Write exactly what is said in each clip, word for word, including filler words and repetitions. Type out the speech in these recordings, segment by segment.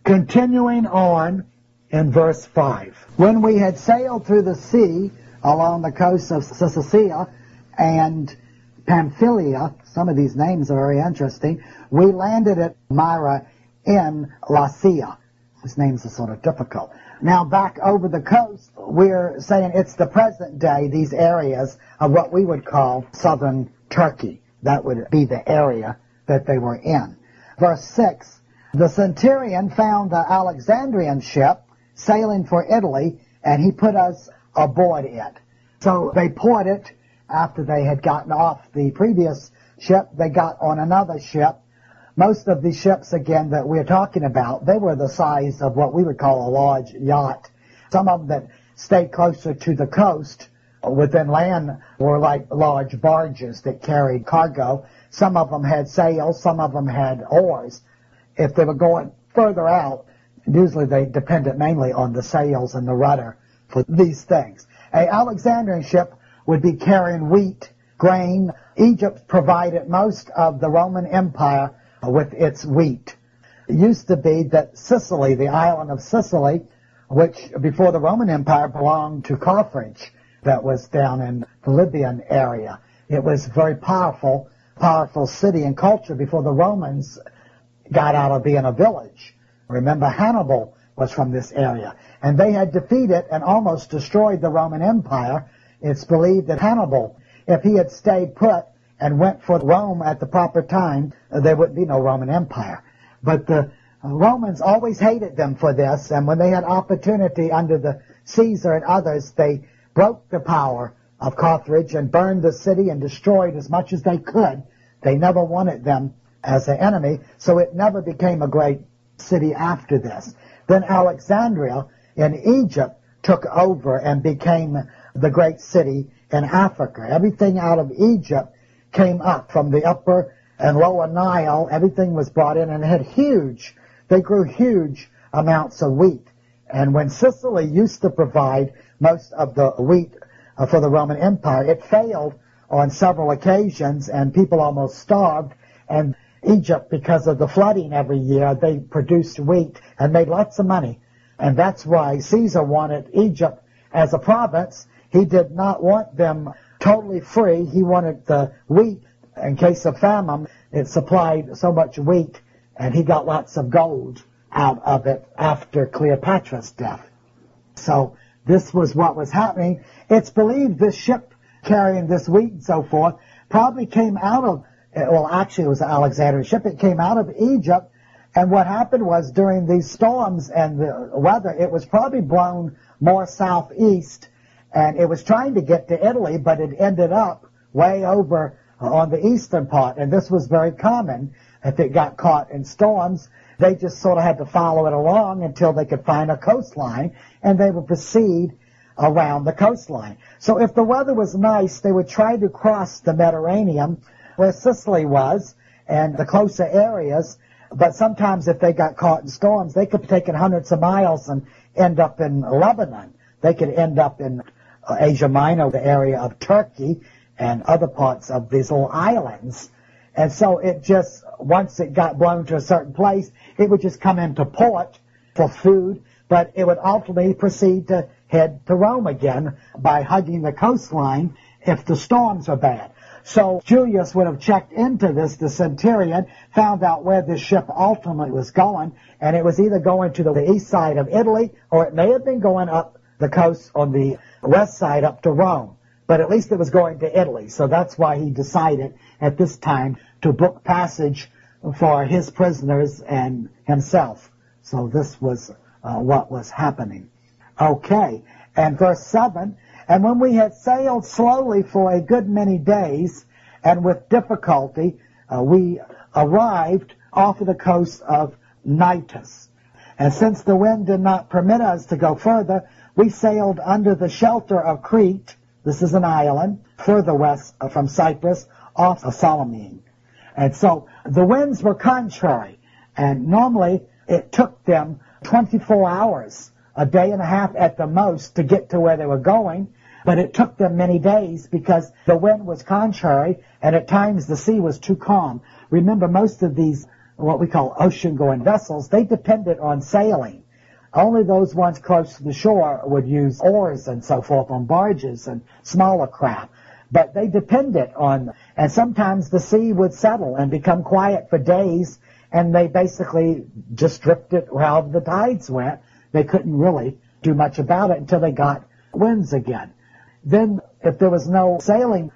Continuing on in verse five. When we had sailed through the sea along the coast of Cilicia and Pamphylia, some of these names are very interesting, we landed at Myra in Lycia. These names are sort of difficult. Now back over the coast, we're saying it's the present day, these areas of what we would call southern Turkey. That would be the area that they were in. Verse six, the centurion found the Alexandrian ship sailing for Italy, and he put us aboard it. So they poured it after they had gotten off the previous ship. They got on another ship. Most of the ships, again, that we're talking about, they were the size of what we would call a large yacht. Some of them that stayed closer to the coast within land were like large barges that carried cargo. Some of them had sails, some of them had oars. If they were going further out, usually they depended mainly on the sails and the rudder for these things. An Alexandrian ship would be carrying wheat, grain. Egypt provided most of the Roman Empire with its wheat. It used to be that Sicily, the island of Sicily, which before the Roman Empire belonged to Carthage, that was down in the Libyan area. It was a very powerful, powerful city and culture before the Romans got out of being a village. Remember, Hannibal was from this area, and they had defeated and almost destroyed the Roman Empire. It's believed that Hannibal, if he had stayed put and went for Rome at the proper time, there would be no Roman Empire. But the Romans always hated them for this, and when they had opportunity under the Caesar and others, they broke the power of Carthage and burned the city and destroyed as much as they could. They never wanted them as an enemy, so it never became a great city after this. Then Alexandria in Egypt took over and became the great city in Africa. Everything out of Egypt came up from the upper and lower Nile. Everything was brought in and had huge, they grew huge amounts of wheat. And when Sicily used to provide most of the wheat uh, for the Roman Empire, it failed on several occasions and people almost starved. And Egypt, because of the flooding every year, they produced wheat and made lots of money. And that's why Caesar wanted Egypt as a province. He did not want them totally free. He wanted the wheat in case of famine. It supplied so much wheat, and he got lots of gold out of it after Cleopatra's death. So this was what was happening. It's believed this ship carrying this wheat and so forth probably came out of, well, actually it was an Alexandrian ship. It came out of Egypt, and what happened was during these storms and the weather, it was probably blown more southeast, and it was trying to get to Italy, but it ended up way over on the eastern part, and this was very common. If it got caught in storms, they just sort of had to follow it along until they could find a coastline, and they would proceed around the coastline. So if the weather was nice, they would try to cross the Mediterranean, where Sicily was, and the closer areas, but sometimes if they got caught in storms, they could have taken hundreds of miles and end up in Lebanon. They could end up in Asia Minor, the area of Turkey, and other parts of these little islands. And so it just, once it got blown to a certain place, it would just come into port for food, but it would ultimately proceed to head to Rome again by hugging the coastline if the storms were bad. So Julius would have checked into this, the centurion, found out where this ship ultimately was going, and it was either going to the east side of Italy, or it may have been going up the coast on the west side up to Rome. But at least it was going to Italy, so that's why he decided at this time to book passage for his prisoners and himself. So this was uh, what was happening. Okay, and verse seven, and when we had sailed slowly for a good many days, and with difficulty, uh, we arrived off of the coast of Cnidus. And since the wind did not permit us to go further, we sailed under the shelter of Crete. This is an island further west from Cyprus, off of Salamine. And so the winds were contrary, and normally it took them twenty-four hours, a day and a half at the most, to get to where they were going, but it took them many days because the wind was contrary, and at times the sea was too calm. Remember, most of these what we call ocean-going vessels, they depended on sailing. Only those ones close to the shore would use oars and so forth on barges and smaller craft. But they depended on, and sometimes the sea would settle and become quiet for days, and they basically just drifted wherever the tides went. They couldn't really do much about it until they got winds again. Then, if there was no sailing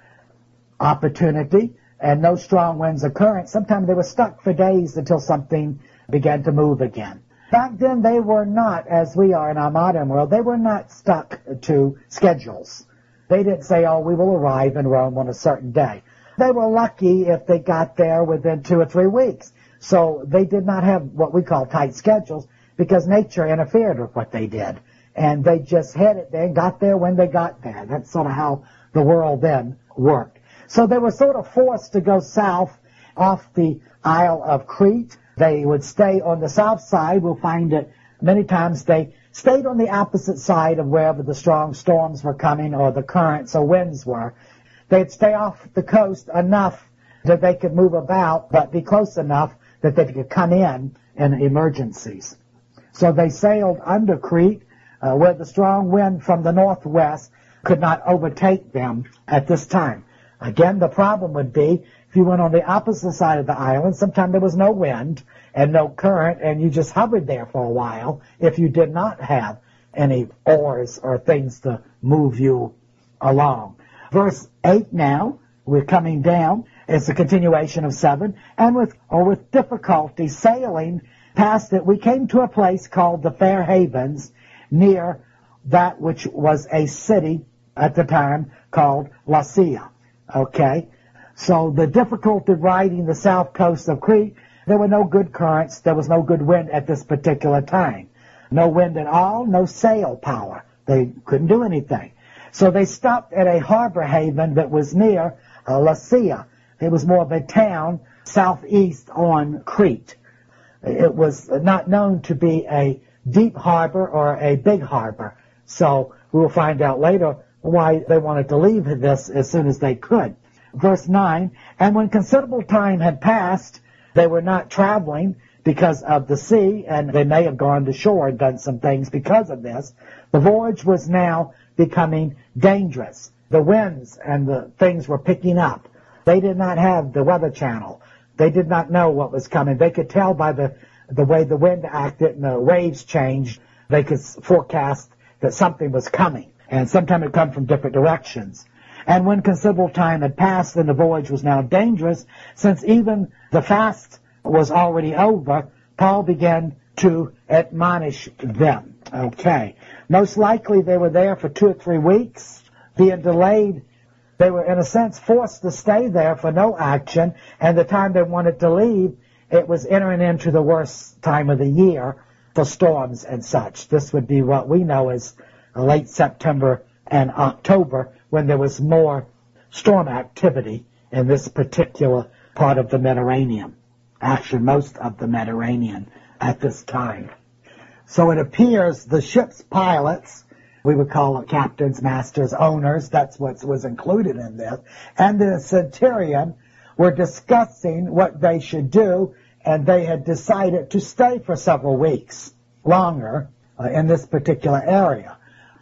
opportunity and no strong winds occurring, sometimes they were stuck for days until something began to move again. Back then, they were not, as we are in our modern world, they were not stuck to schedules. They didn't say, oh, we will arrive in Rome on a certain day. They were lucky if they got there within two or three weeks. So they did not have what we call tight schedules because nature interfered with what they did. And they just headed there and got there when they got there. That's sort of how the world then worked. So they were sort of forced to go south off the Isle of Crete. They would stay on the south side. We'll find that many times they stayed on the opposite side of wherever the strong storms were coming or the currents or winds were. They'd stay off the coast enough that they could move about, but be close enough that they could come in in emergencies. So they sailed under Crete, uh, where the strong wind from the northwest could not overtake them at this time. Again, the problem would be if you went on the opposite side of the island, sometimes there was no wind and no current, and you just hovered there for a while if you did not have any oars or things to move you along. Verse eight now, we're coming down. It's a continuation of seven. And with, or with difficulty sailing past it, we came to a place called the Fair Havens, near that which was a city at the time called Lasea. Okay? So the difficulty of riding the south coast of Crete, there were no good currents, there was no good wind at this particular time. No wind at all, no sail power. They couldn't do anything. So they stopped at a harbor haven that was near uh, Lasea. It was more of a town southeast on Crete. It was not known to be a deep harbor or a big harbor. So we will find out later why they wanted to leave this as soon as they could. Verse nine, and when considerable time had passed, they were not traveling because of the sea, and they may have gone to shore and done some things because of this. The voyage was now becoming dangerous. The winds and the things were picking up. They did not have the Weather Channel. They did not know what was coming. They could tell by the, the way the wind acted and the waves changed. They could forecast that something was coming. And sometimes it would come from different directions. And when considerable time had passed, then the voyage was now dangerous, since even the fast was already over, Paul began to admonish them. Okay. Most likely they were there for two or three weeks, being delayed. They were, in a sense, forced to stay there for no action, and the time they wanted to leave, it was entering into the worst time of the year for storms and such. This would be what we know as late September and October, when there was more storm activity in this particular part of the Mediterranean. Actually, most of the Mediterranean at this time. So it appears the ship's pilots, we would call it captains, masters, owners, that's what was included in this, and the centurion were discussing what they should do, and they had decided to stay for several weeks longer uh, in this particular area.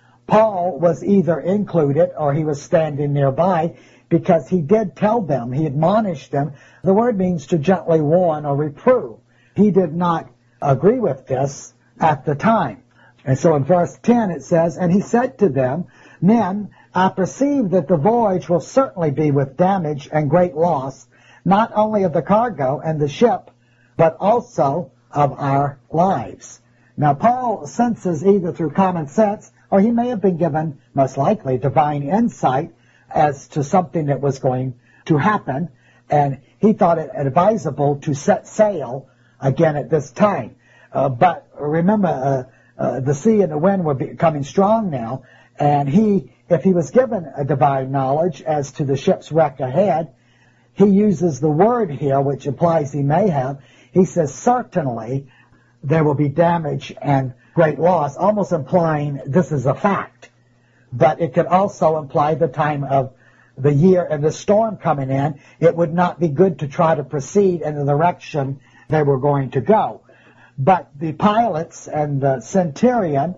Paul was either included or he was standing nearby, because he did tell them, he admonished them. The word means to gently warn or reprove. He did not agree with this at the time. And so in verse ten it says, and he said to them, men, I perceive that the voyage will certainly be with damage and great loss, not only of the cargo and the ship, but also of our lives. Now Paul senses, either through common sense, or he may have been given, most likely, divine insight as to something that was going to happen, and he thought it advisable to set sail again at this time. Uh, but remember, uh, uh, the sea and the wind were becoming strong now, and he, if he was given a divine knowledge as to the ship's wreck ahead, he uses the word here, which implies he may have. He says, certainly there will be damage and great loss, almost implying this is a fact. But it could also imply the time of the year and the storm coming in. It would not be good to try to proceed in the direction they were going to go. But the pilots and the centurion,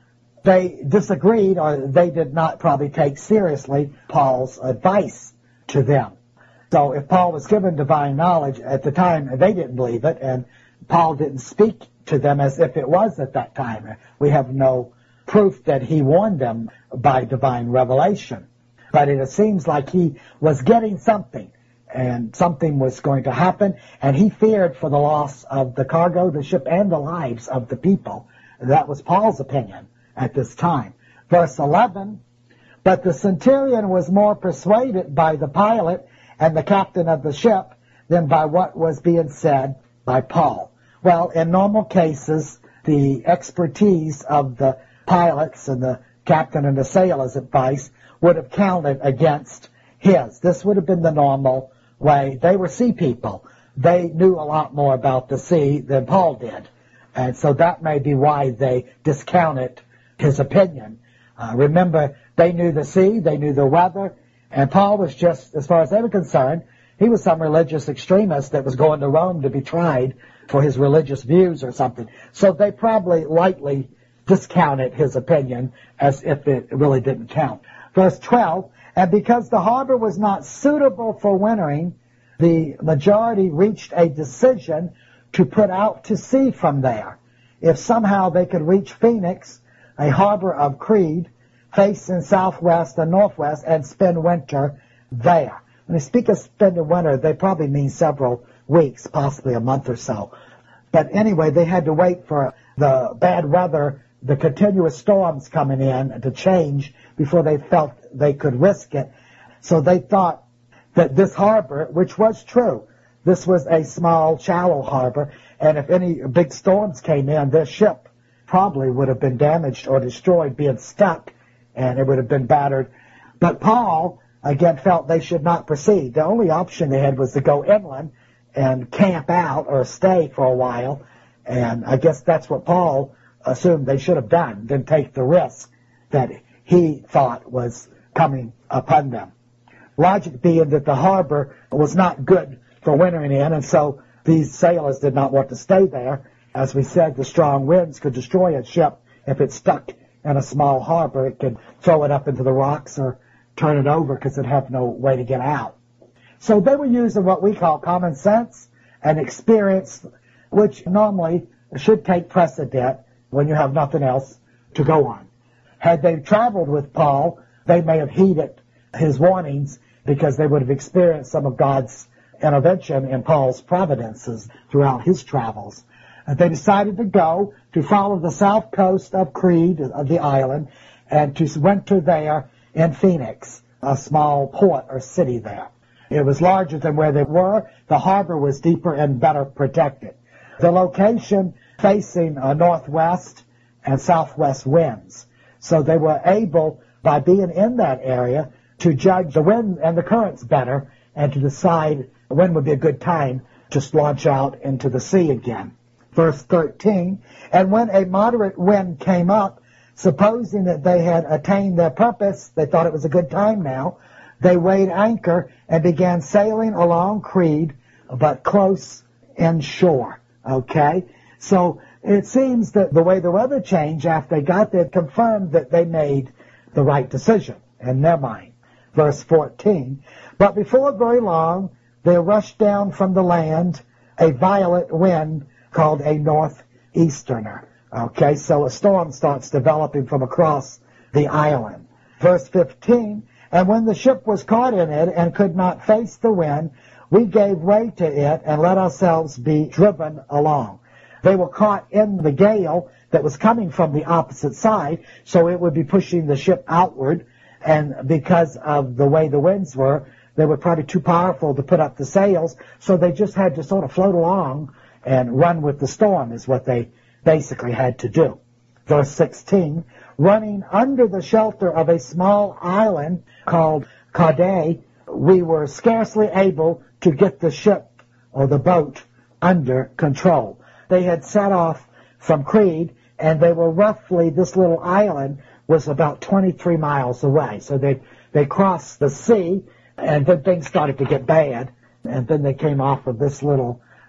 they disagreed, or they did not probably take seriously Paul's advice to them. So if Paul was given divine knowledge at the time, they didn't believe it, and Paul didn't speak to them as if it was at that time. We have no proof that he warned them by divine revelation. But it seems like he was getting something, and something was going to happen, and he feared for the loss of the cargo, the ship, and the lives of the people. That was Paul's opinion at this time. Verse eleven, but the centurion was more persuaded by the pilot and the captain of the ship than by what was being said by Paul. Well, in normal cases, the expertise of the pilots and the captain and the sailor's advice would have counted against his. This would have been the normal way. They were sea people. They knew a lot more about the sea than Paul did. And so that may be why they discounted his opinion. Uh, remember, they knew the sea, they knew the weather, and Paul was just, as far as they were concerned, he was some religious extremist that was going to Rome to be tried for his religious views or something. So they probably lightly discounted his opinion as if it really didn't count. Verse twelve, and because the harbor was not suitable for wintering, the majority reached a decision to put out to sea from there. If somehow they could reach Phoenix, a harbor of Crete, facing southwest and northwest, and spend winter there. When they speak of spending winter, they probably mean several weeks, possibly a month or so. But anyway, they had to wait for the bad weather, the continuous storms coming in to change before they felt they could risk it. So they thought that this harbor, which was true, this was a small, shallow harbor, and if any big storms came in, their ship probably would have been damaged or destroyed, being stuck, and it would have been battered. But Paul, again, felt they should not proceed. The only option they had was to go inland and camp out or stay for a while, and I guess that's what Paul assumed they should have done, didn't take the risk that he thought was coming upon them. Logic being that the harbor was not good for wintering in, and so these sailors did not want to stay there. As we said, the strong winds could destroy a ship if it's stuck in a small harbor. It could throw it up into the rocks or turn it over because it'd have no way to get out. So they were using what we call common sense and experience, which normally should take precedent when you have nothing else to go on. Had they traveled with Paul, they may have heeded his warnings because they would have experienced some of God's intervention in Paul's providences throughout his travels. And they decided to go to follow the south coast of Crete, of the island, and to winter there in Phoenix, a small port or city there. It was larger than where they were. The harbor was deeper and better protected. The location facing uh, northwest and southwest winds. So they were able, by being in that area, to judge the wind and the currents better and to decide when would be a good time to launch out into the sea again. Verse thirteen, and when a moderate wind came up, supposing that they had attained their purpose, they thought it was a good time now, they weighed anchor and began sailing along Crete, but close inshore. Okay? So it seems that the way the weather changed after they got there confirmed that they made the right decision in their mind. Verse fourteen, but before very long, there rushed down from the land a violent wind called a northeasterner. Okay, so a storm starts developing from across the island. Verse fifteen, and when the ship was caught in it and could not face the wind, we gave way to it and let ourselves be driven along. They were caught in the gale that was coming from the opposite side, so it would be pushing the ship outward, and because of the way the winds were, they were probably too powerful to put up the sails, so they just had to sort of float along and run with the storm is what they basically had to do. Verse sixteen, running under the shelter of a small island called Cauda, we were scarcely able to get the ship or the boat under control. They had set off from Crete, and they were roughly, this little island was about twenty-three miles away. So they, they crossed the sea, and then things started to get bad, and then they came off of this little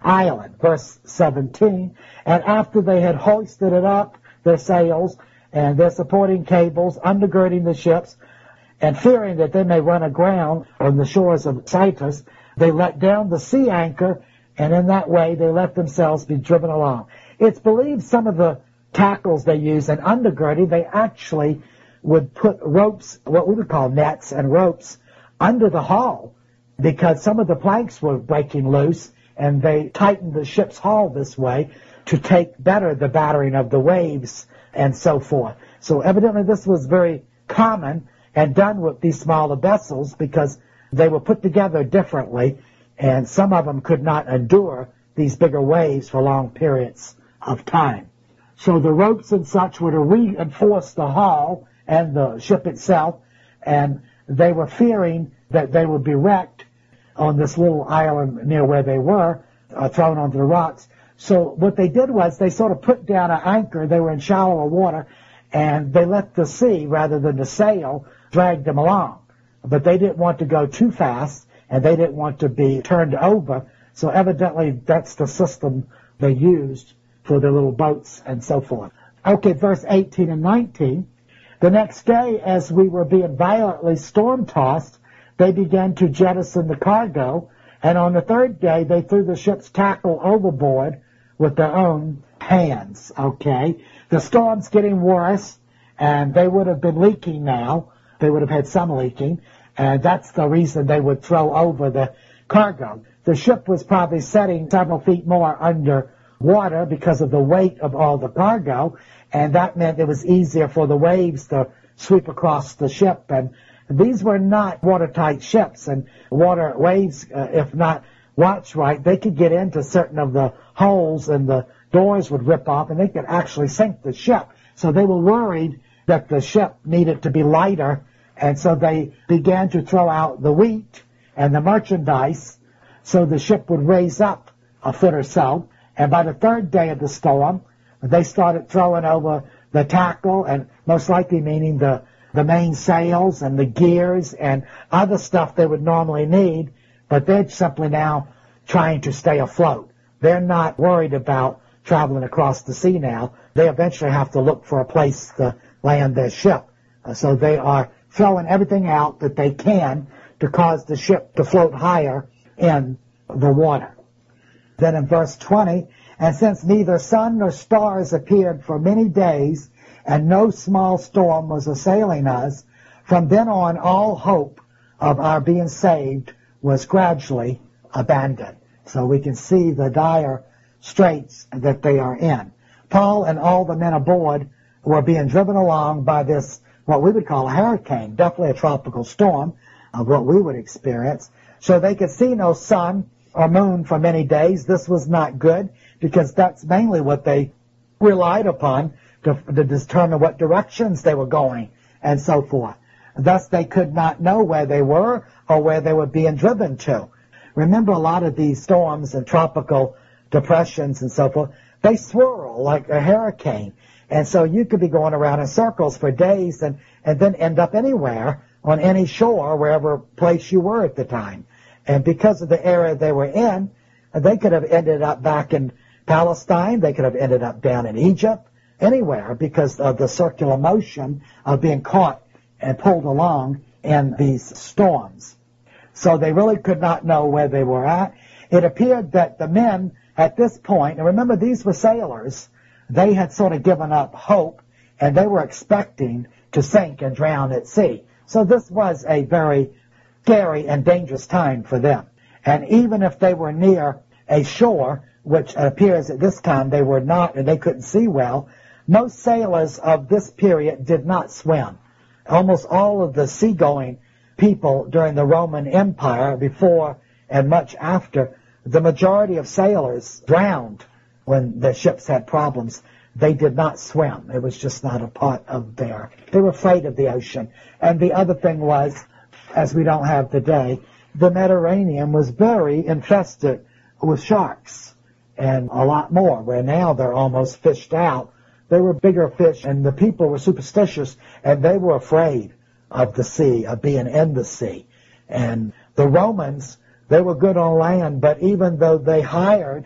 island. Verse seventeen, and after they had hoisted it up, their sails and their supporting cables, undergirding the ships, and fearing that they may run aground on the shores of Cyprus, they let down the sea anchor, and in that way they let themselves be driven along. It's believed some of the tackles they use in undergirding, they actually would put ropes, what we would call nets and ropes, under the hull, because some of the planks were breaking loose, and they tightened the ship's hull this way to take better the battering of the waves and so forth. So evidently this was very common and done with these smaller vessels because they were put together differently, and some of them could not endure these bigger waves for long periods of time. So the ropes and such were to reinforce the hull and the ship itself, and they were fearing that they would be wrecked on this little island near where they were, uh, thrown onto the rocks. So what they did was they sort of put down an anchor. They were in shallower water, and they let the sea, rather than the sail, drag them along. But they didn't want to go too fast, and they didn't want to be turned over. So evidently that's the system they used for their little boats and so forth. Okay, verse eighteen and nineteen. The next day, as we were being violently storm-tossed, they began to jettison the cargo, and on the third day they threw the ship's tackle overboard with their own hands. Okay, the storm's getting worse, and they would have been leaking now. They would have had some leaking, and that's the reason they would throw over the cargo. The ship was probably setting several feet more under water because of the weight of all the cargo, and that meant it was easier for the waves to sweep across the ship. And these were not watertight ships, and water waves, uh, if not watched right, they could get into certain of the holes, and the doors would rip off, and they could actually sink the ship. So they were worried that the ship needed to be lighter, and so they began to throw out the wheat and the merchandise so the ship would raise up a foot or so. And by the third day of the storm, they started throwing over the tackle, and most likely meaning the, the main sails and the gears and other stuff they would normally need, but they're simply now trying to stay afloat. They're not worried about traveling across the sea now. They eventually have to look for a place to land their ship. Uh, so they are throwing everything out that they can to cause the ship to float higher in the water. Then in verse twenty, and since neither sun nor stars appeared for many days, and no small storm was assailing us, from then on all hope of our being saved was gradually abandoned. So we can see the dire straits that they are in. Paul and all the men aboard were being driven along by this, what we would call a hurricane, definitely a tropical storm of what we would experience. So they could see no sun or moon for many days. This was not good, because that's mainly what they relied upon to, to determine what directions they were going and so forth. Thus they could not know where they were or where they were being driven to. Remember, a lot of these storms and tropical depressions and so forth, they swirl like a hurricane. And so you could be going around in circles for days and, and then end up anywhere on any shore, wherever place you were at the time. And because of the area they were in, they could have ended up back in Palestine. They could have ended up down in Egypt, anywhere, because of the circular motion of being caught and pulled along in these storms. So they really could not know where they were at. It appeared that the men at this point, and remember these were sailors, they had sort of given up hope, and they were expecting to sink and drown at sea. So this was a very scary and dangerous time for them. And even if they were near a shore, which appears at this time they were not, and they couldn't see well, most sailors of this period did not swim. Almost all of the seagoing people during the Roman Empire, before and much after, the majority of sailors drowned when the ships had problems. They did not swim. It was just not a part of their... They were afraid of the ocean. And the other thing was, as we don't have today, the Mediterranean was very infested with sharks, and a lot more, where now they're almost fished out. They were bigger fish, and the people were superstitious, and they were afraid of the sea, of being in the sea. And the Romans, they were good on land, but even though they hired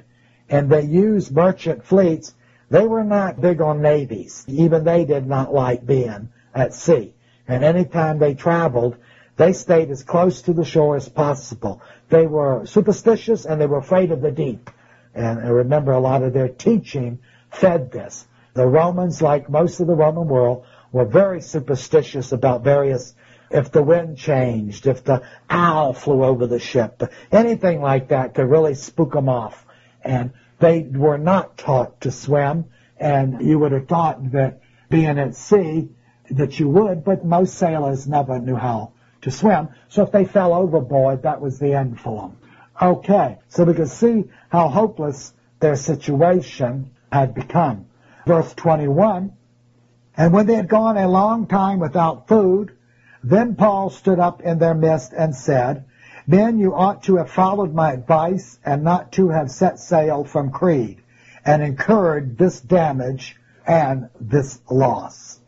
and they used merchant fleets. They were not big on navies. Even they did not like being at sea. And any time they traveled, they stayed as close to the shore as possible. They were superstitious and they were afraid of the deep. And I remember a lot of their teaching fed this. The Romans, like most of the Roman world, were very superstitious about various, if the wind changed, if the owl flew over the ship, anything like that could really spook them off. And they were not taught to swim, and you would have thought that being at sea that you would, but most sailors never knew how to swim. So if they fell overboard, that was the end for them. Okay, so we can see how hopeless their situation had become. Verse twenty-one, and when they had gone a long time without food, then Paul stood up in their midst and said, Men, you ought to have followed my advice and not to have set sail from Crete and incurred this damage and this loss.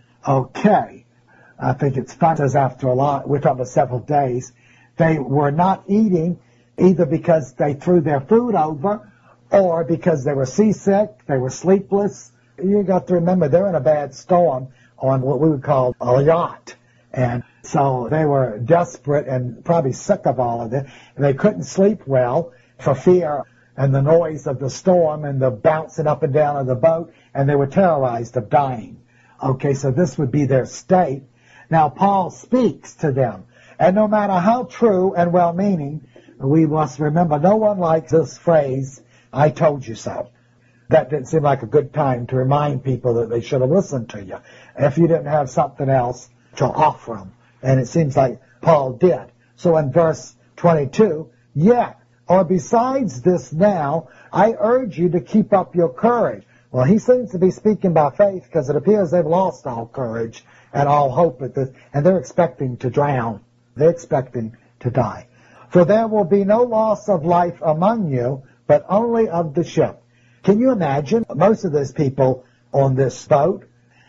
Okay, I think it's fun, because after a lot, we're talking about several days, they were not eating either because they threw their food over or because they were seasick, they were sleepless. You got to remember, they're in a bad storm on what we would call a yacht. And so they were desperate and probably sick of all of it. And they couldn't sleep well for fear and the noise of the storm and the bouncing up and down of the boat, and they were terrorized of dying. Okay, so this would be their state. Now Paul speaks to them. And no matter how true and well-meaning, we must remember no one likes this phrase, I told you so. That didn't seem like a good time to remind people that they should have listened to you if you didn't have something else to offer them. And it seems like Paul did. So in verse twenty-two, yet, or besides this now, I urge you to keep up your courage. Well, he seems to be speaking by faith, because it appears they've lost all courage and all hope at this, and they're expecting to drown. They're expecting to die. For there will be no loss of life among you, but only of the ship. Can you imagine? Most of those people on this boat,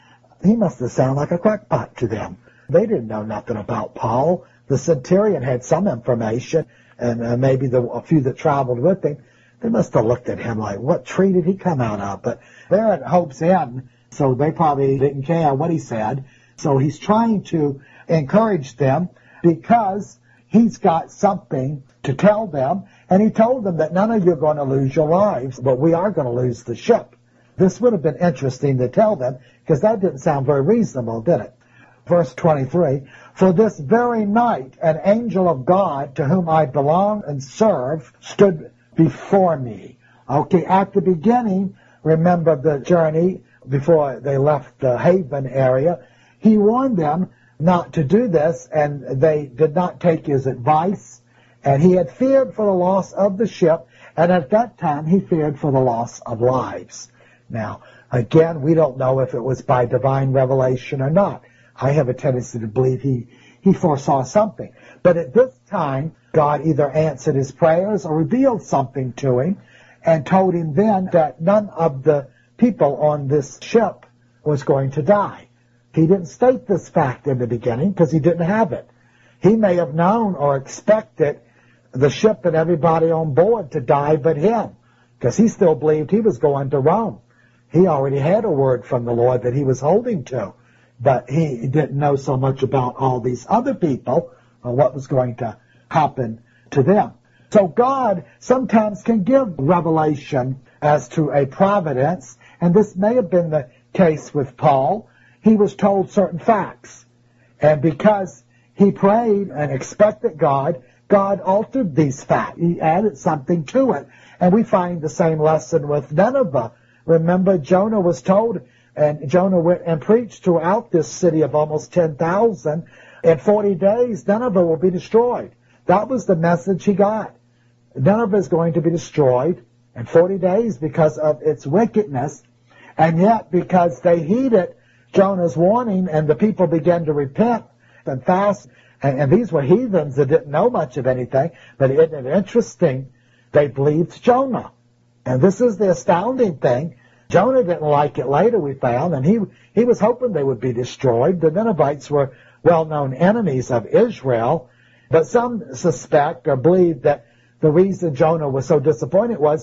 he must have sounded like a crackpot to them. They didn't know nothing about Paul. The centurion had some information, and uh, maybe the, a few that traveled with him. They must have looked at him like, what tree did he come out of? But they're at Hope's End, so they probably didn't care what he said. So he's trying to encourage them because he's got something to tell them, and he told them that none of you are going to lose your lives, but we are going to lose the ship. This would have been interesting to tell them, because that didn't sound very reasonable, did it? Verse twenty-three, for this very night an angel of God, to whom I belong and serve, stood before me. Okay, at the beginning, remember the journey, before they left the Haven area, he warned them not to do this, and they did not take his advice, and he had feared for the loss of the ship, and at that time he feared for the loss of lives. Now, again, we don't know if it was by divine revelation or not. I have a tendency to believe he, he foresaw something. But at this time, God either answered his prayers or revealed something to him and told him then that none of the people on this ship was going to die. He didn't state this fact in the beginning because he didn't have it. He may have known or expected the ship and everybody on board to die but him, because he still believed he was going to Rome. He already had a word from the Lord that he was holding to, but he didn't know so much about all these other people or what was going to happen to them. So God sometimes can give revelation as to a providence, and this may have been the case with Paul. He was told certain facts, and because he prayed and expected God, God altered these facts. He added something to it, and we find the same lesson with Nineveh. Remember, Jonah was told, and Jonah went and preached throughout this city of almost ten thousand. In forty days, Nineveh will be destroyed. That was the message he got. Nineveh is going to be destroyed in forty days because of its wickedness, and yet because they heeded Jonah's warning and the people began to repent and fast, and, and these were heathens that didn't know much of anything, but isn't it interesting? They believed Jonah. And this is the astounding thing. Jonah didn't like it later, we found, and he he was hoping they would be destroyed. The Ninevites were well-known enemies of Israel, but some suspect or believe that the reason Jonah was so disappointed was that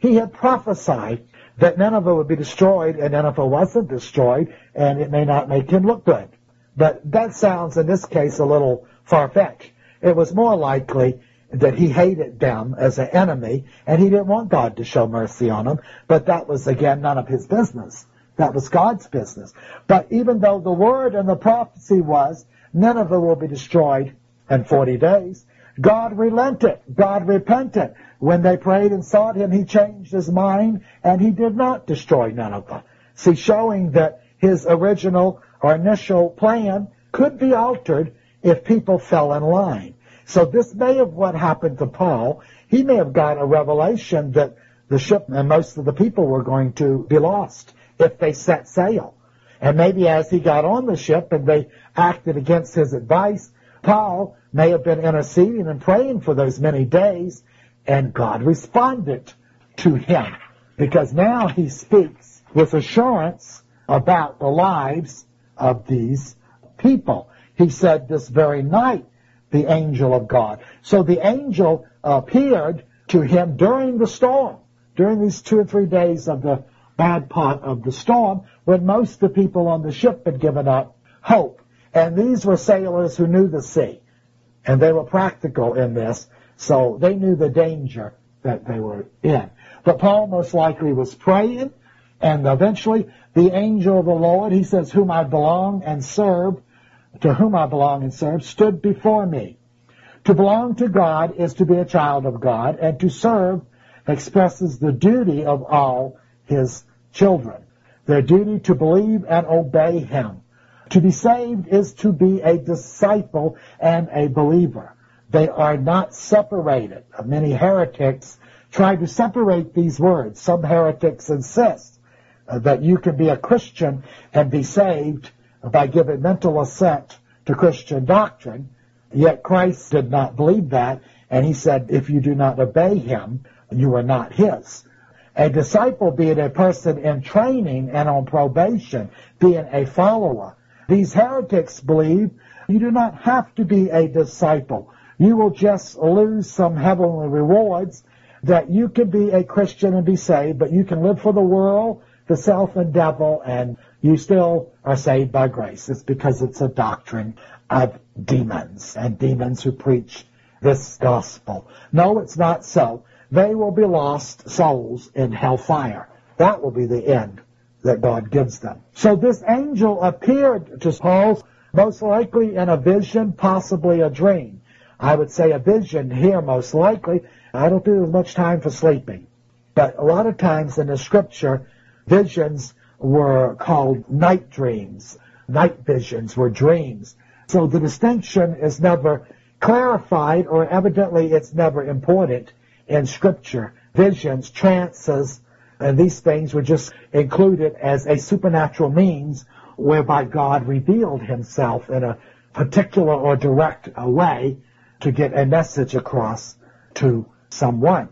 he had prophesied that Nineveh would be destroyed, and Nineveh wasn't destroyed, and it may not make him look good. But that sounds, in this case, a little far-fetched. It was more likely that he hated them as an enemy, and he didn't want God to show mercy on them, but that was, again, none of his business. That was God's business. But even though the word and the prophecy was, Nineveh will be destroyed in forty days, God relented. God repented. When they prayed and sought him, he changed his mind, and he did not destroy Nineveh. See, showing that his original or initial plan could be altered if people fell in line. So this may have what happened to Paul. He may have got a revelation that the ship and most of the people were going to be lost if they set sail. And maybe as he got on the ship and they acted against his advice, Paul may have been interceding and praying for those many days, and God responded to him. Because now he speaks with assurance about the lives of these people. He said this very night, the angel of God. So the angel appeared to him during the storm, during these two or three days of the bad part of the storm, when most of the people on the ship had given up hope. And these were sailors who knew the sea, and they were practical in this, so they knew the danger that they were in. But Paul most likely was praying, and eventually the angel of the Lord, he says, whom I belong and serve, to whom I belong and serve, stood before me. To belong to God is to be a child of God, and to serve expresses the duty of all his children. Their duty to believe and obey him. To be saved is to be a disciple and a believer. They are not separated. Many heretics try to separate these words. Some heretics insist uh, that you can be a Christian and be saved by giving mental assent to Christian doctrine. Yet Christ did not believe that, and he said, if you do not obey him, you are not his. A disciple being a person in training and on probation, being a follower. These heretics believe you do not have to be a disciple. You will just lose some heavenly rewards, that you can be a Christian and be saved, but you can live for the world, the self and devil, and you still are saved by grace. It's because it's a doctrine of demons, and demons who preach this gospel. No, it's not so. They will be lost souls in hellfire. That will be the end that God gives them. So this angel appeared to Paul, most likely in a vision, possibly a dream. I would say a vision here, most likely. I don't think there's much time for sleeping. But a lot of times in the scripture, visions were called night dreams. Night visions were dreams. So the distinction is never clarified, or evidently it's never important in scripture. Visions, trances, and these things were just included as a supernatural means whereby God revealed himself in a particular or direct way to get a message across to someone.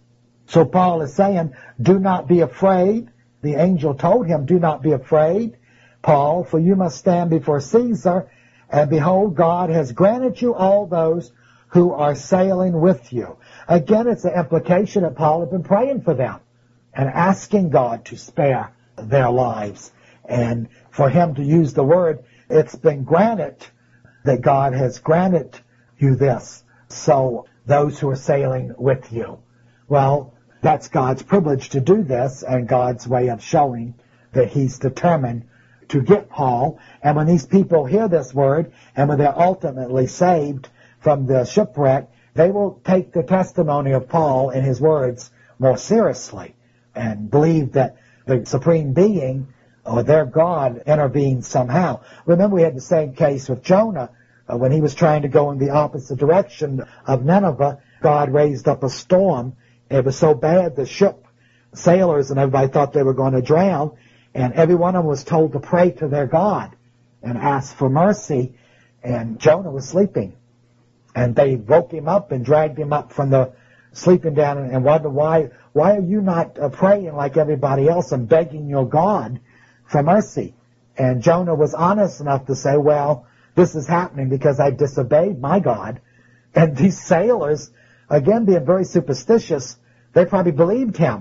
So Paul is saying, do not be afraid. The angel told him, do not be afraid, Paul, for you must stand before Caesar, and behold, God has granted you all those who are sailing with you. Again, it's an implication that Paul had been praying for them and asking God to spare their lives. And for him to use the word, it's been granted, that God has granted you this. So those who are sailing with you. Well, that's God's privilege to do this, and God's way of showing that he's determined to get Paul. And when these people hear this word, and when they're ultimately saved from the shipwreck, they will take the testimony of Paul and his words more seriously and believe that the supreme being or their God intervened somehow. Remember, we had the same case with Jonah. Uh, when he was trying to go in the opposite direction of Nineveh, God raised up a storm. It was so bad the ship, sailors and everybody thought they were going to drown, and every one of them was told to pray to their God and ask for mercy, and Jonah was sleeping. And they woke him up and dragged him up from the sleeping down and, and wondered, why, why are you not uh, praying like everybody else and begging your God for mercy? And Jonah was honest enough to say, well, this is happening because I disobeyed my God. And these sailors, again being very superstitious, they probably believed him.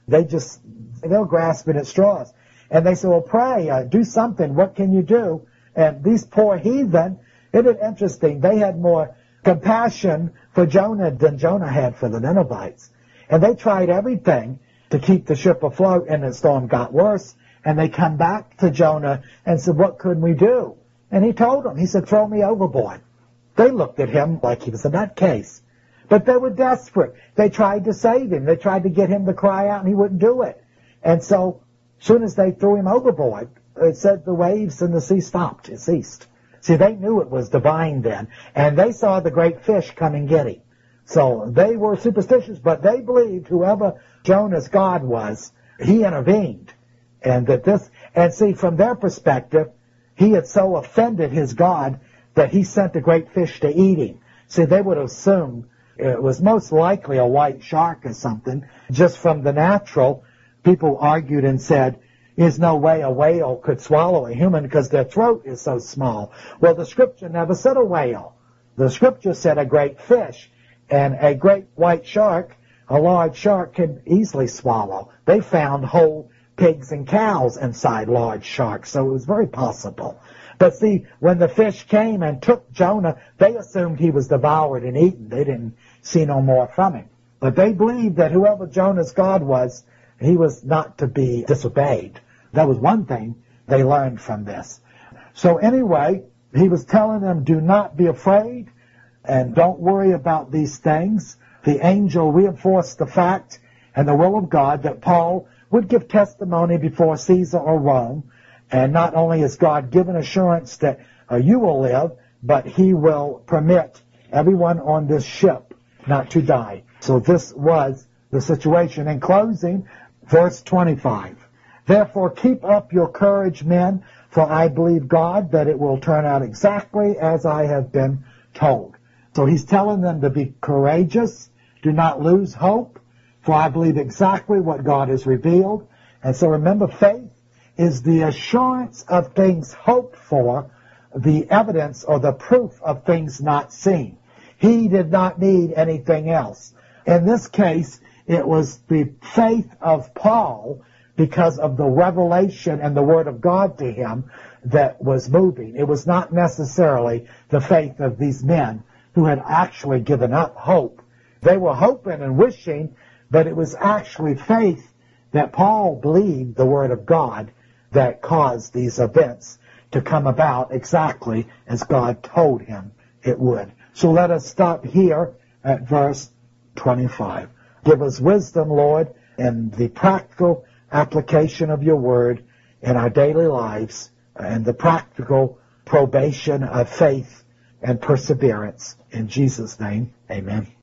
They just, they're grasping at straws. And they say, well, pray, uh, do something. What can you do? And these poor heathen, it is interesting. They had more compassion for Jonah than Jonah had for the Ninevites. And they tried everything to keep the ship afloat, and the storm got worse. And they come back to Jonah and said, what could we do? And he told them, he said, throw me overboard. They looked at him like he was a nutcase. But they were desperate. They tried to save him. They tried to get him to cry out, and he wouldn't do it. And so, as soon as they threw him overboard, it said the waves and the sea stopped. It ceased. See, they knew it was divine then. And they saw the great fish come and get him. So they were superstitious, but they believed whoever Jonah's God was, he intervened. And that this, and see, from their perspective, he had so offended his God that he sent a great fish to eat him. See, they would assume it was most likely a white shark or something. Just from the natural, people argued and said, there's no way a whale could swallow a human because their throat is so small. Well, the scripture never said a whale. The scripture said a great fish, and a great white shark, a large shark, can easily swallow. They found whole pigs and cows inside large sharks, so it was very possible. But see, when the fish came and took Jonah, they assumed he was devoured and eaten. They didn't see no more from him. But they believed that whoever Jonah's God was, he was not to be disobeyed. That was one thing they learned from this. So anyway, he was telling them, do not be afraid and don't worry about these things. The angel reinforced the fact and the will of God that Paul would give testimony before Caesar or Rome. And not only has God given assurance that uh, you will live, but he will permit everyone on this ship not to die. So this was the situation. In closing, verse twenty-five. Therefore keep up your courage, men, for I believe God that it will turn out exactly as I have been told. So he's telling them to be courageous, do not lose hope, for I believe exactly what God has revealed. And so remember, faith is the assurance of things hoped for, the evidence or the proof of things not seen. He did not need anything else. In this case, it was the faith of Paul, because of the revelation and the word of God to him, that was moving. It was not necessarily the faith of these men who had actually given up hope. They were hoping and wishing, but it was actually faith that Paul believed the word of God that caused these events to come about exactly as God told him it would. So let us stop here at verse twenty-five. Give us wisdom, Lord, in the practical application of your word in our daily lives, and the practical probation of faith and perseverance. In Jesus' name, amen.